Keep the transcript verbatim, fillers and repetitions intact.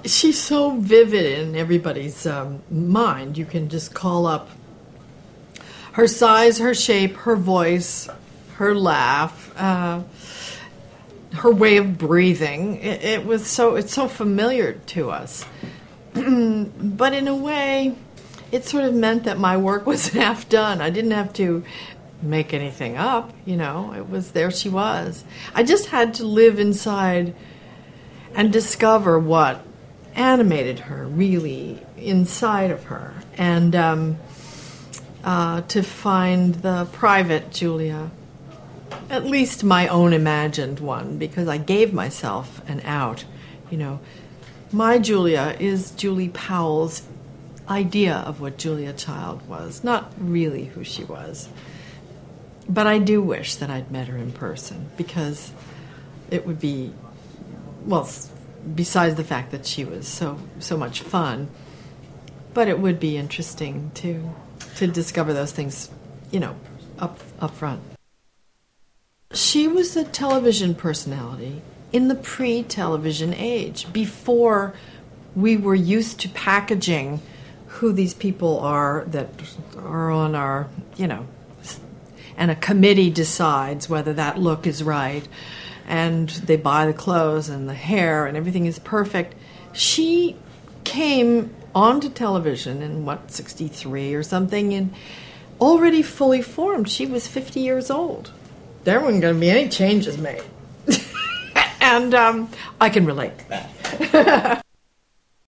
she's so vivid in everybody's um, mind. You can just call up her size, her shape, her voice, her laugh, uh, her way of breathing. It, it was so it's so familiar to us. But in a way, it sort of meant that my work was half done. I didn't have to make anything up, you know. It was there she was. I just had to live inside and discover what animated her, really, inside of her. And um, uh, to find the private Julia, at least my own imagined one, because I gave myself an out, you know. My Julia is Julie Powell's idea of what Julia Child was, not really who she was. But I do wish that I'd met her in person, because it would be, well, besides the fact that she was so so much fun, but it would be interesting to to discover those things, you know, up up front. She was a television personality in the pre-television age, before we were used to packaging who these people are that are on our, you know, and a committee decides whether that look is right, and they buy the clothes and the hair and everything is perfect. She came onto television in, what, sixty-three or something, and already fully formed. She was fifty years old. There weren't going to be any changes made. And um, I can relate to that.